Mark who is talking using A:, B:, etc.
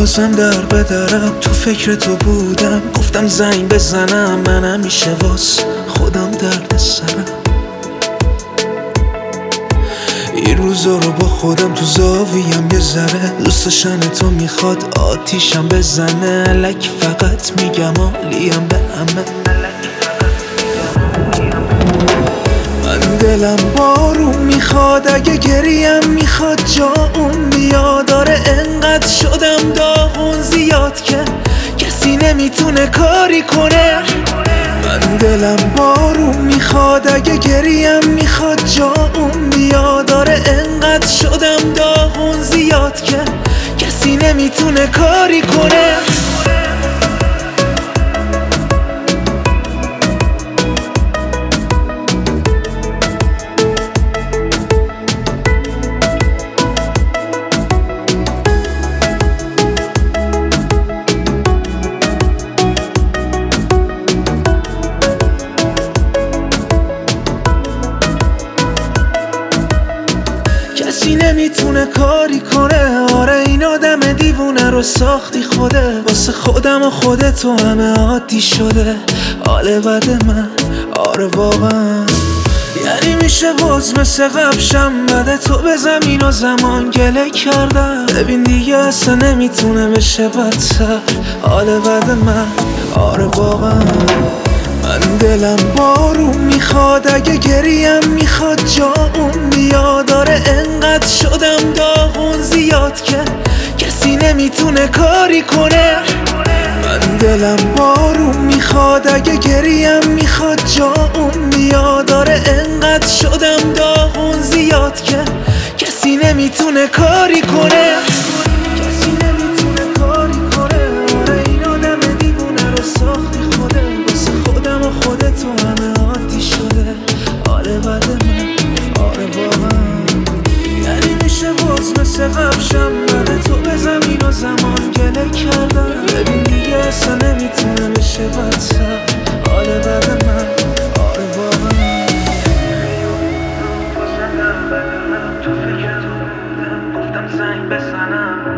A: بازم در بدرم، تو فکر تو بودم، گفتم زنگ بزنم، من همیشه واس خودم درد سرم. این روزا رو با خودم تو زاویم یه ذره، دوست داشتن تو میخواد آتیشم بزنه. الک فقط میگم عالیم به همه، من دلم بارون میخواد، اگه گریم میخواد جا اون بیاد. داره انقدر شدم داغون زیاد که کسی نمیتونه کاری کنه. من دلم بارون میخواد، اگه گریم میخواد جا اون بیاد. داره انقدر شدم داغون زیاد که کسی نمیتونه کاری کنه. کسی نمیتونه کاری کنه. آره این آدم دیوونه رو ساختی خوده، واسه خودم و خودتو همه عادی شده. حال بد من آره واقعا، یعنی میشه باز مثل قبشم بعد تو به زمین و زمان گله کردم. ببین دیگه اصلا نمیتونه بشه بدتر. حال بد من آره واقعا، من دلم بارون میخواد، اگه گریم میخواد جا اون بیاد. داره انقدر شدم داغون زیاد که کسی نمیتونه کاری کنه. من دلم بارون میخواد، اگه گریم میخواد جا اون بیاد. داره انقدر شدم داغون زیاد که کسی نمیتونه کاری کنه. کسی نمیتونه کاری کنه. آره این آدم دیوونه رو ساختی خوده، واسه خودم و خودتو همه عادی شده. آره بد من آره واقعا، یعنی میشه باز مثل قبشم بعد تو به زمین و زمان گله کردم. ببین دیگه اصلا نمیتونه بشه بدتر. حال بد من آره واقعا، تو فکر تو بودم، گفتم زنگ بزنم.